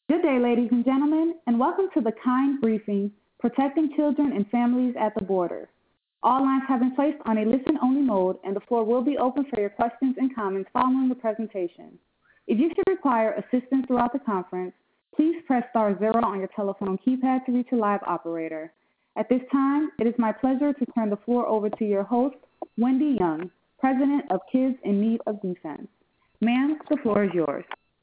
Good day, ladies and gentlemen, and welcome to the KIND briefing, Protecting Children and Families at the Border. All lines have been placed on a listen-only mode, and the floor will be open for your questions and comments following the presentation. If you should require assistance throughout the conference, please press star zero on your telephone keypad to reach a live operator. At this time, it is my pleasure to turn the floor over to your host, Wendy Young, President of Kids in Need of Defense. Ma'am, the floor is yours.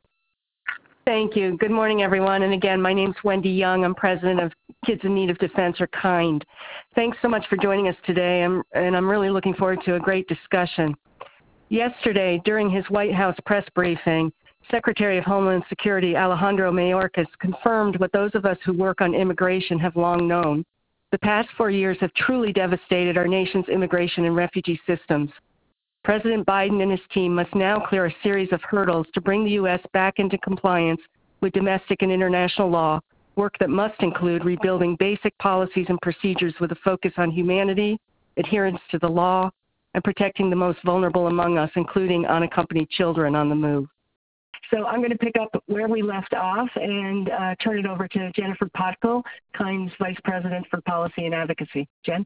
Thank you. Good morning, everyone. And again, my name's Wendy Young. I'm president of Kids in Need of Defense, or KIND. Thanks so much for joining us today, and I'm really looking forward to a great discussion. Yesterday, during his White House press briefing, Secretary of Homeland Security Alejandro Mayorkas confirmed what those of us who work on immigration have long known. The past 4 years have truly devastated our nation's immigration and refugee systems. President Biden and his team must now clear a series of hurdles to bring the U.S. back into compliance with domestic and international law, work that must include rebuilding basic policies and procedures with a focus on humanity, adherence to the law, and protecting the most vulnerable among us, including unaccompanied children on the move. So I'm going to pick up where we left off and turn it over to Jennifer Potko, KIND's Vice President for Policy and Advocacy. Jen?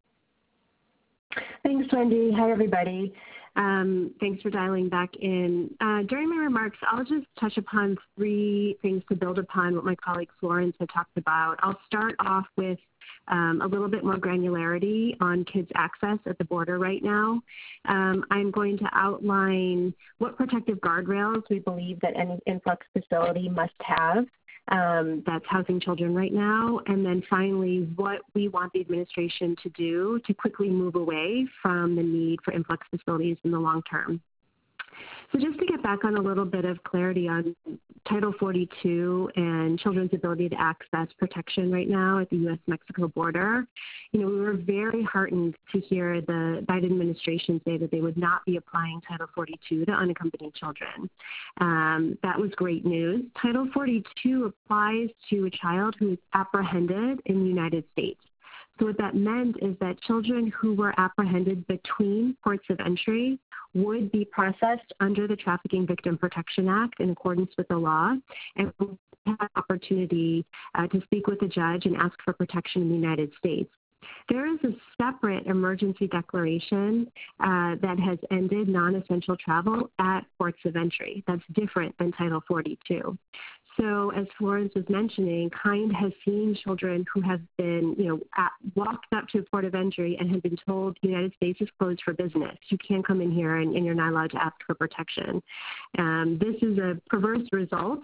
Thanks, Wendy. Hi, everybody. Thanks for dialing back in. During my remarks, I'll just touch upon three things to build upon what my colleague Florence had talked about. I'll start off with a little bit more granularity on kids' access at the border right now. I'm going to outline what protective guardrails we believe that any influx facility must have that's housing children right now, and then finally what we want the administration to do to quickly move away from the need for influx facilities in the long term. So just to get back on a little bit of clarity on Title 42 and children's ability to access protection right now at the U.S.-Mexico border, we were very heartened to hear the Biden administration say that they would not be applying Title 42 to unaccompanied children. That was great news. Title 42 applies to a child who is apprehended in the United States. So what that meant is that children who were apprehended between ports of entry would be processed under the Trafficking Victim Protection Act in accordance with the law, and would have an opportunity to speak with a judge and ask for protection in the United States. There is a separate emergency declaration that has ended non-essential travel at ports of entry. That's different than Title 42. So as Florence was mentioning, KIND has seen children who have been, walked up to a port of entry and have been told the United States is closed for business. You can't come in here and you're not allowed to ask for protection. This is a perverse result,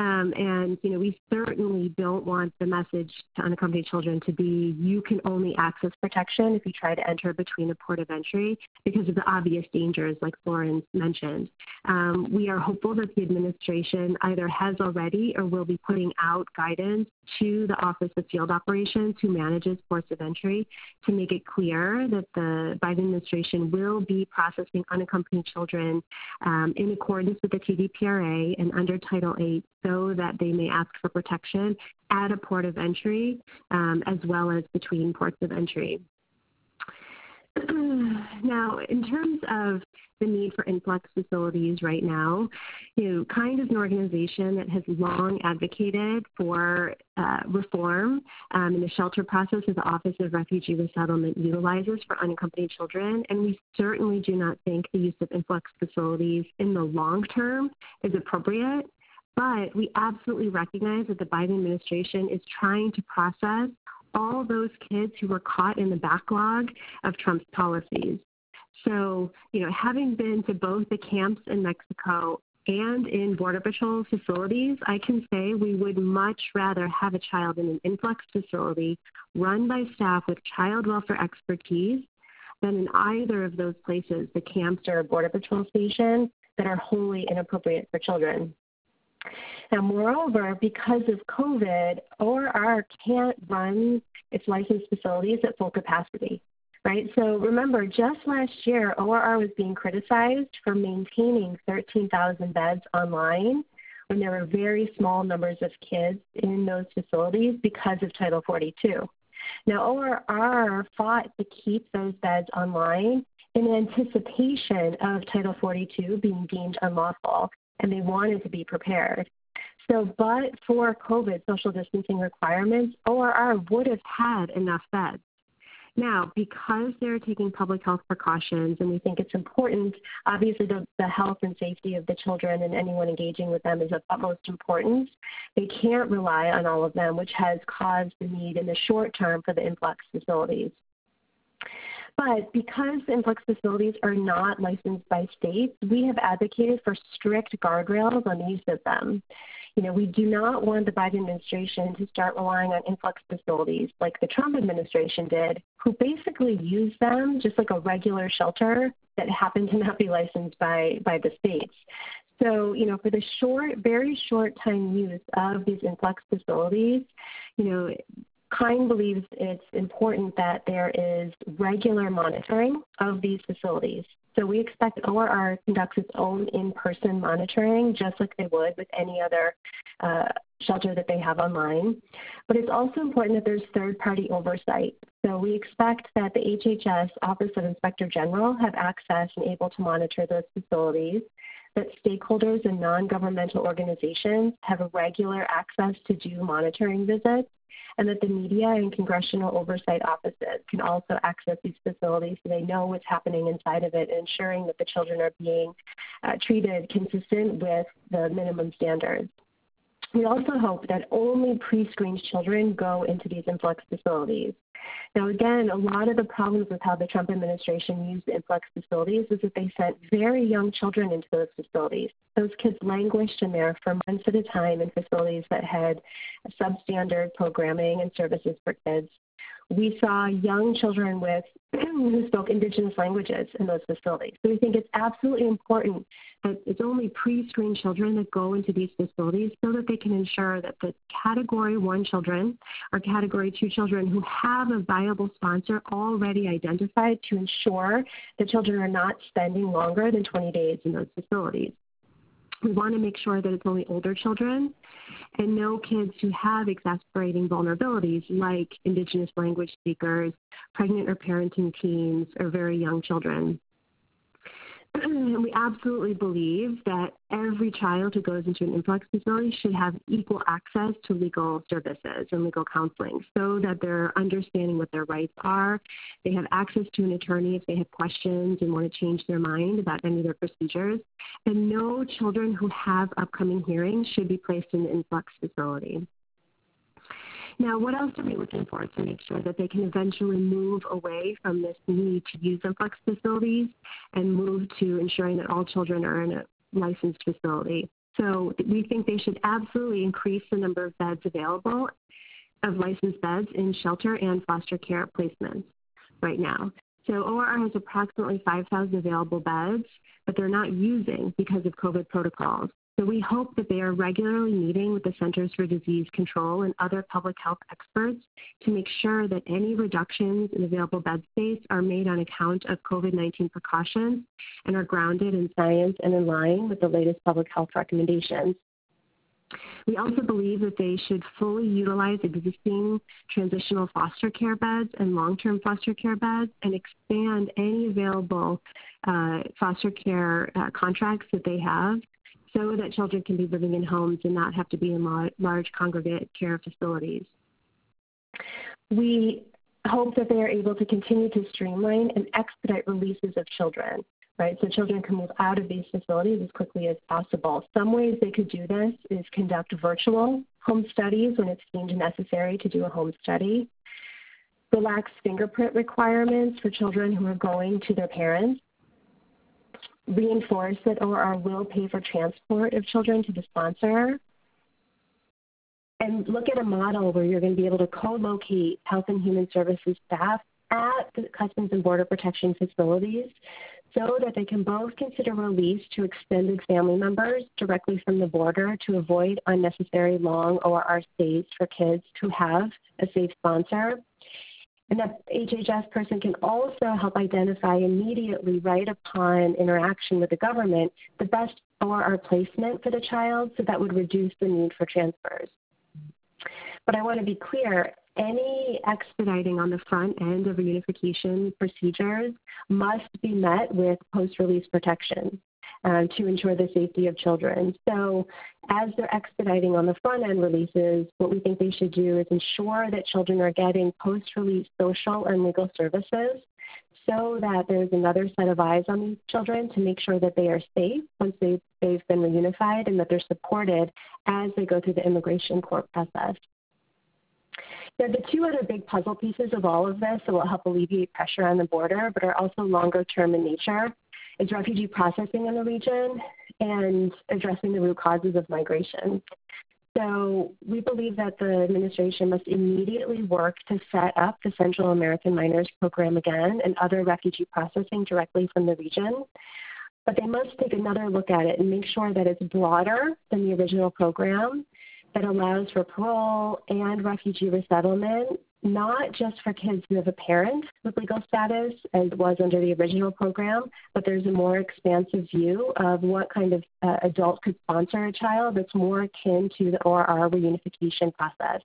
and we certainly don't want the message to unaccompanied children to be you can only access protection if you try to enter between a port of entry because of the obvious dangers like Florence mentioned. We are hopeful that the administration either has already or will be putting out guidance to the Office of Field Operations who manages ports of entry to make it clear that the Biden administration will be processing unaccompanied children in accordance with the TVPRA and under Title 8 so that they may ask for protection at a port of entry as well as between ports of entry. Now, in terms of the need for influx facilities right now, KIND is an organization that has long advocated for reform in the shelter process that the Office of Refugee Resettlement utilizes for unaccompanied children, and we certainly do not think the use of influx facilities in the long term is appropriate. But we absolutely recognize that the Biden administration is trying to process all those kids who were caught in the backlog of Trump's policies. So, having been to both the camps in Mexico and in Border Patrol facilities, I can say we would much rather have a child in an influx facility run by staff with child welfare expertise than in either of those places, the camps or a Border Patrol station, that are wholly inappropriate for children. Now, moreover, because of COVID, ORR can't run its licensed facilities at full capacity, right? So remember, just last year, ORR was being criticized for maintaining 13,000 beds online when there were very small numbers of kids in those facilities because of Title 42. Now, ORR fought to keep those beds online in anticipation of Title 42 being deemed unlawful, and they wanted to be prepared. So, but for COVID social distancing requirements, ORR would have had enough beds. Now, because they're taking public health precautions, and we think it's important, obviously the health and safety of the children and anyone engaging with them is of utmost importance. They can't rely on all of them, which has caused the need in the short term for the influx facilities. But because influx facilities are not licensed by states, we have advocated for strict guardrails on the use of them. We do not want the Biden administration to start relying on influx facilities like the Trump administration did, who basically used them just like a regular shelter that happened to not be licensed by the states. So, for the very short time use of these influx facilities, KIND believes it's important that there is regular monitoring of these facilities. So we expect ORR conducts its own in-person monitoring, just like they would with any other shelter that they have online. But it's also important that there's third-party oversight. So we expect that the HHS Office of Inspector General have access and able to monitor those facilities, that stakeholders and non-governmental organizations have regular access to do monitoring visits, and that the media and congressional oversight offices can also access these facilities so they know what's happening inside of it, and ensuring that the children are being treated consistent with the minimum standards. We also hope that only pre-screened children go into these influx facilities. Now, again, a lot of the problems with how the Trump administration used the influx facilities is that they sent very young children into those facilities. Those kids languished in there for months at a time in facilities that had substandard programming and services for kids. We saw young children who spoke indigenous languages in those facilities. So we think it's absolutely important that it's only pre-screened children that go into these facilities so that they can ensure that the Category 1 children or Category 2 children who have a viable sponsor already identified to ensure the children are not spending longer than 20 days in those facilities. We want to make sure that it's only older children and no kids who have exasperating vulnerabilities like indigenous language speakers, pregnant or parenting teens, or very young children. And we absolutely believe that every child who goes into an influx facility should have equal access to legal services and legal counseling so that they're understanding what their rights are. They have access to an attorney if they have questions and want to change their mind about any of their procedures. And no children who have upcoming hearings should be placed in the influx facility. Now, what else are we looking for to make sure that they can eventually move away from this need to use influx facilities and move to ensuring that all children are in a licensed facility? So we think they should absolutely increase the number of beds available, of licensed beds in shelter and foster care placements right now. So ORR has approximately 5,000 available beds, but they're not using because of COVID protocols. So we hope that they are regularly meeting with the Centers for Disease Control and other public health experts to make sure that any reductions in available bed space are made on account of COVID-19 precautions and are grounded in science and in line with the latest public health recommendations. We also believe that they should fully utilize existing transitional foster care beds and long-term foster care beds and expand any available foster care contracts that they have, so that children can be living in homes and not have to be in large congregate care facilities. We hope that they are able to continue to streamline and expedite releases of children, right? So children can move out of these facilities as quickly as possible. Some ways they could do this is conduct virtual home studies when it's deemed necessary to do a home study, relax fingerprint requirements for children who are going to their parents, reinforce that ORR will pay for transport of children to the sponsor, and look at a model where you're going to be able to co-locate Health and Human Services staff at the Customs and Border Protection facilities so that they can both consider release to extended family members directly from the border to avoid unnecessary long ORR stays for kids who have a safe sponsor. And that HHS person can also help identify immediately, right upon interaction with the government, the best ORR placement for the child, so that would reduce the need for transfers. But I want to be clear, any expediting on the front end of reunification procedures must be met with post-release protection. to ensure the safety of children. So as they're expediting on the front end releases, what we think they should do is ensure that children are getting post-release social and legal services so that there's another set of eyes on these children to make sure that they are safe once they've been reunified and that they're supported as they go through the immigration court process. Now, the two other big puzzle pieces of all of this that will help alleviate pressure on the border but are also longer term in nature is refugee processing in the region and addressing the root causes of migration. So we believe that the administration must immediately work to set up the Central American Minors Program again and other refugee processing directly from the region. But they must take another look at it and make sure that it's broader than the original program, that allows for parole and refugee resettlement, not just for kids who have a parent with legal status, as was under the original program, but there's a more expansive view of what kind of adult could sponsor a child that's more akin to the ORR reunification process.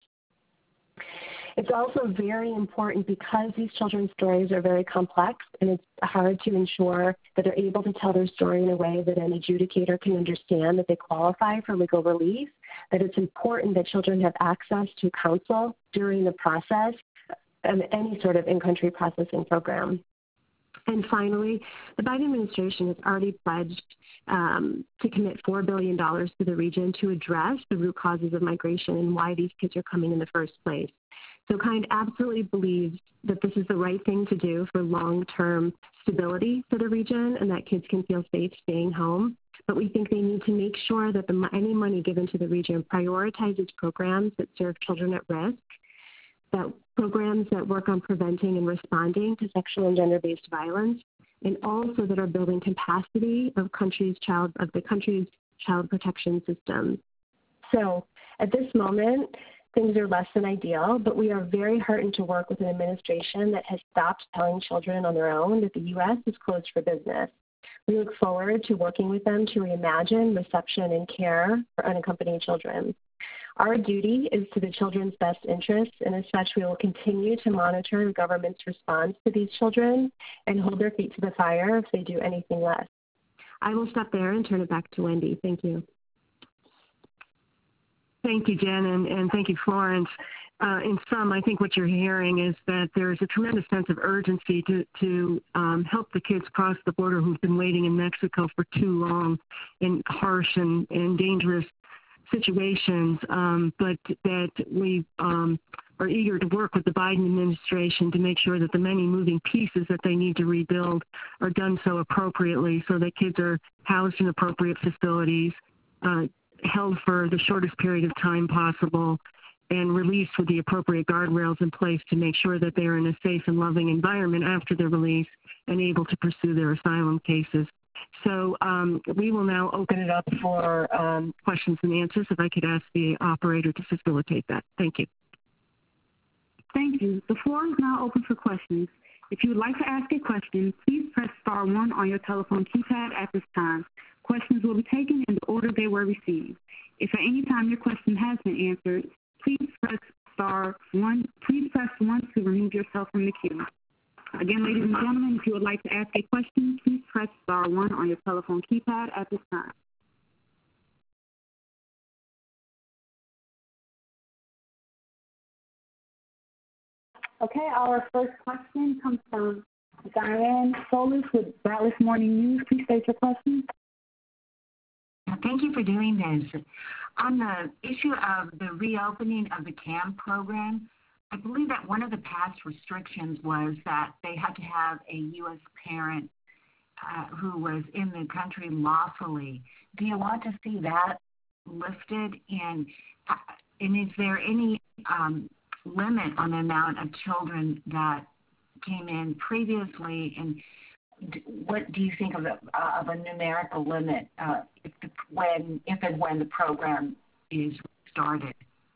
It's also very important because these children's stories are very complex and it's hard to ensure that they're able to tell their story in a way that an adjudicator can understand that they qualify for legal relief, that it's important that children have access to counsel during the process of any sort of in-country processing program. And finally, the Biden administration has already pledged to commit $4 billion to the region to address the root causes of migration and why these kids are coming in the first place. So KIND absolutely believes that this is the right thing to do for long-term stability for the region and that kids can feel safe staying home. But we think they need to make sure that any money given to the region prioritizes programs that serve children at risk, that programs that work on preventing and responding to sexual and gender-based violence, and also that are building capacity of the country's child protection system. So at this moment, things are less than ideal, but we are very heartened to work with an administration that has stopped telling children on their own that the U.S. is closed for business. We look forward to working with them to reimagine reception and care for unaccompanied children. Our duty is to the children's best interests, and as such, we will continue to monitor the government's response to these children and hold their feet to the fire if they do anything less. I will stop there and turn it back to Wendy. Thank you. Thank you, Jen, and thank you, Florence. In sum, I think what you're hearing is that there's a tremendous sense of urgency to help the kids cross the border who've been waiting in Mexico for too long in harsh and dangerous situations, but that we are eager to work with the Biden administration to make sure that the many moving pieces that they need to rebuild are done so appropriately so that kids are housed in appropriate facilities, held for the shortest period of time possible, and released with the appropriate guardrails in place to make sure that they're in a safe and loving environment after their release and able to pursue their asylum cases. So we will now open it up for questions and answers. If I could ask the operator to facilitate that. Thank you. Thank you. The floor is now open for questions. If you would like to ask a question, please press star 1 on your telephone keypad at this time. Questions will be taken in the order they were received. If at any time your question has been answered, please press star 1. Please press 1 to remove yourself from the queue. Again, ladies and gentlemen, if you would like to ask a question, please press star 1 on your telephone keypad at this time. Okay, our first question comes from Diane Solis with Dallas Morning News. Please state your question. Thank you for doing this. On the issue of the reopening of the CAM program, I believe that one of the past restrictions was that they had to have a U.S. parent who was in the country lawfully. Do you want to see that lifted? And is there any limit on the amount of children that came in previously? And what do you think of a numerical limit if and when the program is started?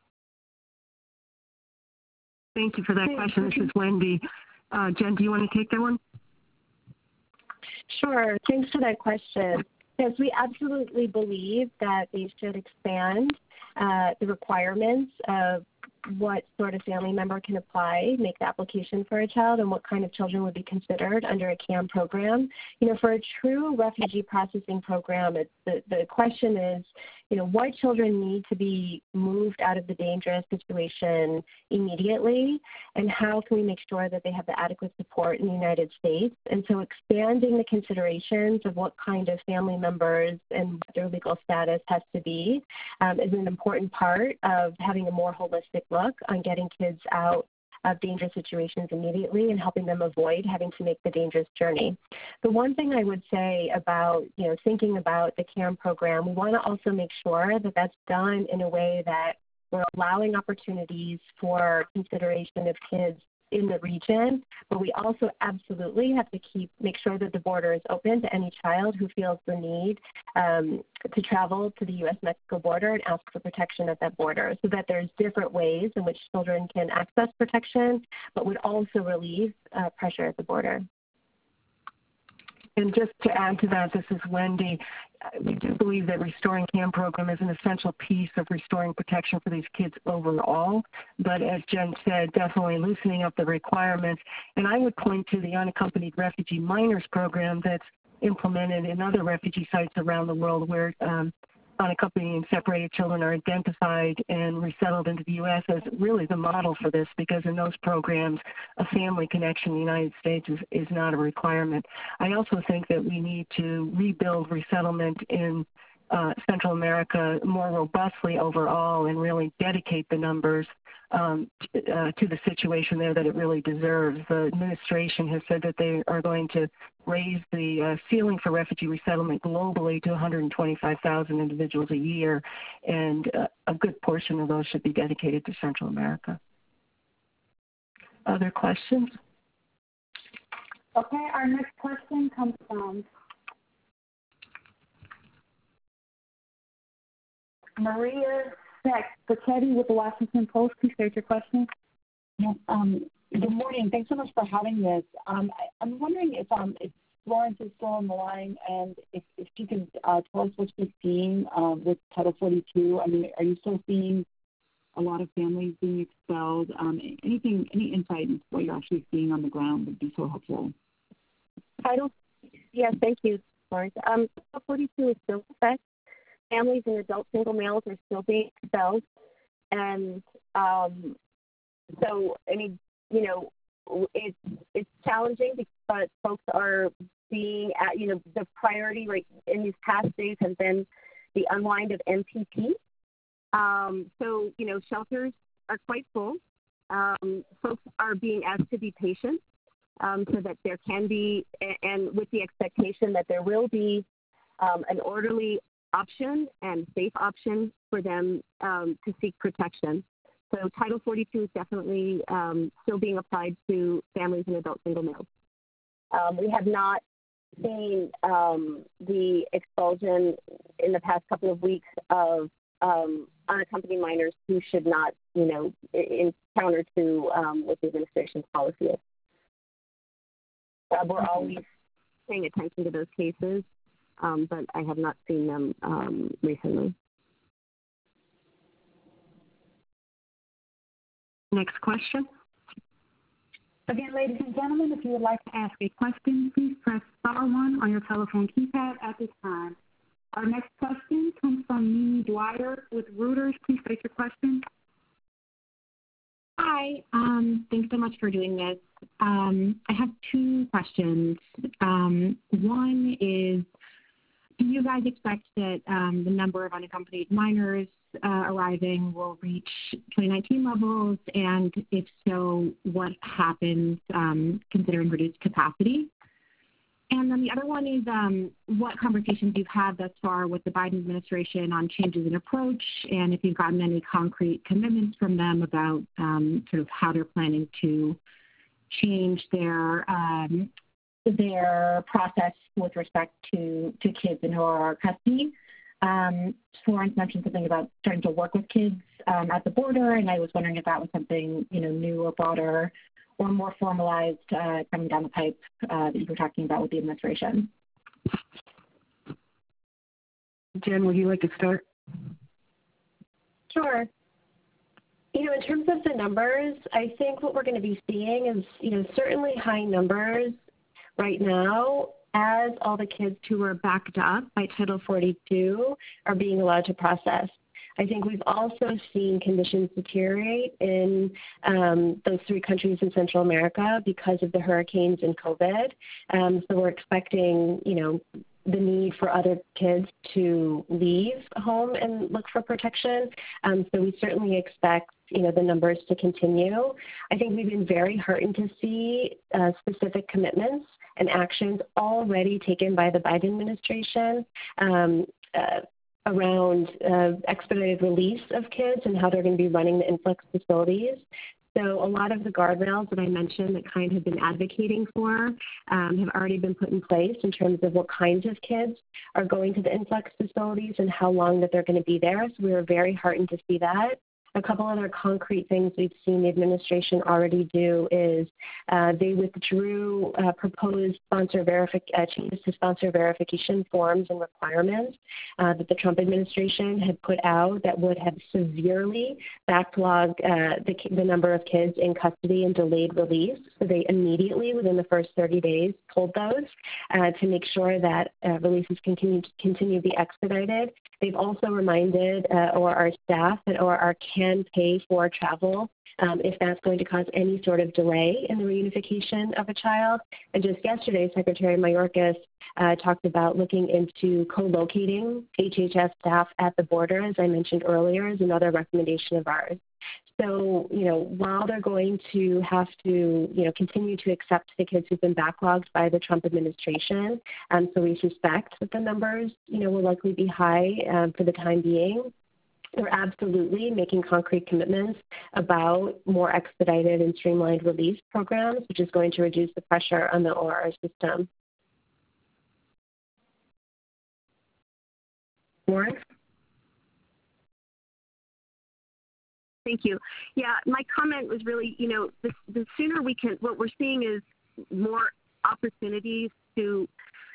Thank you for that question. This is Wendy. Jen, do you want to take that one? Sure. Thanks for that question. Yes, we absolutely believe that they should expand the requirements of what sort of family member can apply, make the application for a child, and what kind of children would be considered under a CAM program. For a true refugee processing program, the question is, what children need to be moved out of the dangerous situation immediately, and how can we make sure that they have the adequate support in the United States? And so expanding the considerations of what kind of family members and what their legal status has to be is an important part of having a more holistic look on getting kids out of dangerous situations immediately and helping them avoid having to make the dangerous journey. The one thing I would say about, thinking about the CAM program, we want to also make sure that that's done in a way that we're allowing opportunities for consideration of kids in the region, but we also absolutely have to make sure that the border is open to any child who feels the need to travel to the U.S.-Mexico border and ask for protection at that border, so that there's different ways in which children can access protection, but would also relieve pressure at the border. And just to add to that, this is Wendy. We do believe that Restoring CAM program is an essential piece of restoring protection for these kids overall. But as Jen said, definitely loosening up the requirements. And I would point to the Unaccompanied Refugee Minors program that's implemented in other refugee sites around the world where unaccompanied and separated children are identified and resettled into the U.S. as really the model for this, because in those programs, a family connection in the United States is not a requirement. I also think that we need to rebuild resettlement in Central America more robustly overall and really dedicate the numbers to the situation there that it really deserves. The administration has said that they are going to raise the ceiling for refugee resettlement globally to 125,000 individuals a year, and a good portion of those should be dedicated to Central America. Other questions? Okay, our next question comes from Maria Spaghetti with the Washington Post. Please state your question. Yes, good morning. Thanks so much for having this. I'm wondering if Florence is still on the line, and if she could tell us what she's seeing with Title 42. I mean, are you still seeing a lot of families being expelled? Any insight into what you're actually seeing on the ground would be so helpful. Yes, thank you, Florence. Title 42 is still in effect. Families and adult single males are still being expelled. And so, I mean, it's challenging because folks are being at, the priority right in these past days has been the unwind of MPP. So, shelters are quite full. Folks are being asked to be patient so that there can be, and with the expectation that there will be an orderly option and safe option for them to seek protection. So Title 42 is definitely still being applied to families and adult single males. We have not seen the expulsion in the past couple of weeks of unaccompanied minors who should not, in counter to what the administration's policy is. We're always paying attention to those cases, but I have not seen them recently. Next question. Again, ladies and gentlemen, if you would like to ask a question, please press *1 on your telephone keypad at this time. Our next question comes from Mimi Dwyer with Reuters. Please state your question. Hi. Thanks so much for doing this. I have two questions. One is, do you guys expect that the number of unaccompanied minors arriving will reach 2019 levels? And if so, what happens considering reduced capacity? And then the other one is what conversations you've had thus far with the Biden administration on changes in approach, and if you've gotten any concrete commitments from them about sort of how they're planning to change their process with respect to kids in our custody. Florence mentioned something about starting to work with kids at the border, and I was wondering if that was something new or broader or more formalized coming down the pipe that you were talking about with the administration. Jen, would you like to start? Sure. In terms of the numbers, I think what we're going to be seeing is, certainly high numbers right now as all the kids who are backed up by Title 42 are being allowed to process. I think we've also seen conditions deteriorate in those three countries in Central America because of the hurricanes and COVID. So we're expecting, the need for other kids to leave home and look for protection. So we certainly expect, the numbers to continue. I think we've been very heartened to see specific commitments and actions already taken by the Biden administration around expedited release of kids and how they're going to be running the influx facilities. So a lot of the guardrails that I mentioned that KIND have been advocating for have already been put in place in terms of what kinds of kids are going to the influx facilities and how long that they're going to be there. So we were very heartened to see that. A couple other concrete things we've seen the administration already do is they withdrew proposed changes to sponsor verification forms and requirements that the Trump administration had put out that would have severely backlogged the number of kids in custody and delayed release. So they immediately, within the first 30 days, pulled those to make sure that releases continue to be expedited. They've also reminded ORR staff that ORR can pay for travel if that's going to cause any sort of delay in the reunification of a child. And just yesterday, Secretary Mayorkas talked about looking into co-locating HHS staff at the border, as I mentioned earlier, is another recommendation of ours. So, while they're going to have to, continue to accept the kids who've been backlogged by the Trump administration, so we suspect that the numbers, will likely be high for the time being. They're absolutely making concrete commitments about more expedited and streamlined release programs, which is going to reduce the pressure on the ORR system. Lauren? Thank you. Yeah, my comment was really, the sooner we can, what we're seeing is more opportunities to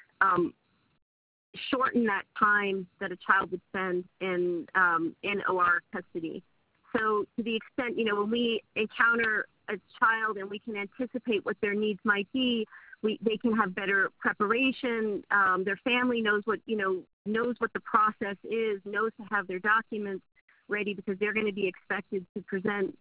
shorten that time that a child would spend in OR custody. So to the extent, when we encounter a child and we can anticipate what their needs might be, they can have better preparation. Their family knows what the process is, knows to have their documents ready because they're going to be expected to present,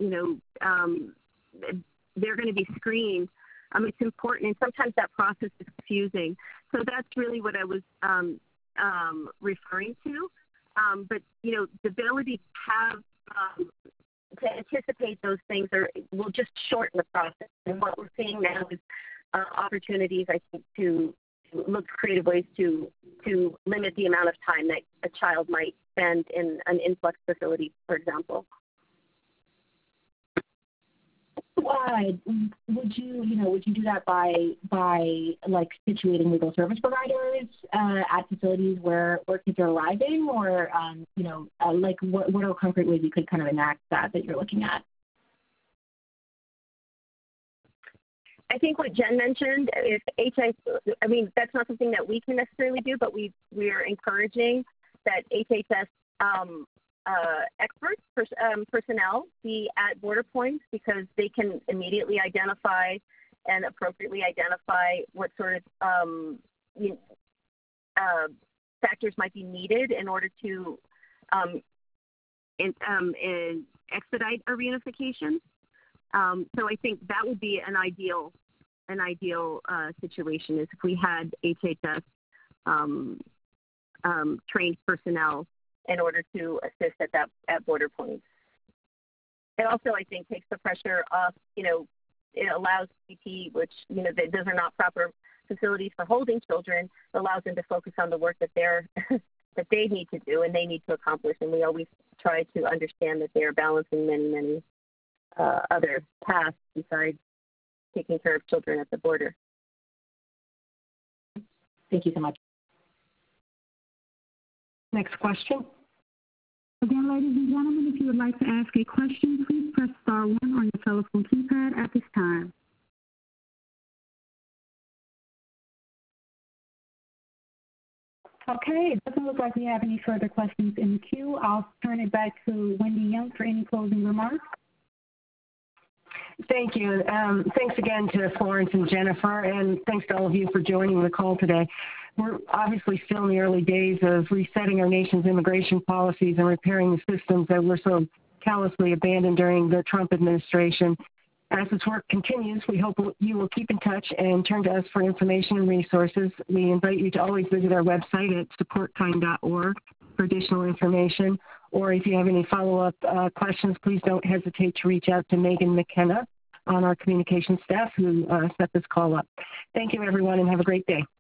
they're going to be screened. It's important, and sometimes that process is confusing. So that's really what I was referring to. But, the ability to have to anticipate those things will just shorten the process. And what we're seeing now is opportunities, I think, to look for creative ways to limit the amount of time that a child might spend in an influx facility, for example. Why would you do that by like situating legal service providers at facilities where kids are arriving, or like what are concrete ways you could kind of enact that you're looking at? I think what Jen mentioned is that's not something that we can necessarily do, but we are encouraging that HHS experts, personnel be at border points because they can immediately identify and appropriately identify what sort of factors might be needed in order to expedite a reunification. So I think that would be an ideal situation is if we had HHS trained personnel in order to assist at border points. It also, I think, takes the pressure off. It allows CT, which those are not proper facilities for holding children. It allows them to focus on the work that that they need to do and they need to accomplish. And we always try to understand that they are balancing many other tasks besides taking care of children at the border. Thank you so much. Next question. Again, ladies and gentlemen, if you would like to ask a question, please press star 1 on your telephone keypad at this time. Okay, it doesn't look like we have any further questions in the queue. I'll turn it back to Wendy Young for any closing remarks. Thank you. Thanks again to Florence and Jennifer, and thanks to all of you for joining the call today. We're obviously still in the early days of resetting our nation's immigration policies and repairing the systems that were so callously abandoned during the Trump administration. As this work continues, we hope you will keep in touch and turn to us for information and resources. We invite you to always visit our website at supportkind.org for additional information. Or if you have any follow-up questions, please don't hesitate to reach out to Megan McKenna on our communications staff who set this call up. Thank you, everyone, and have a great day.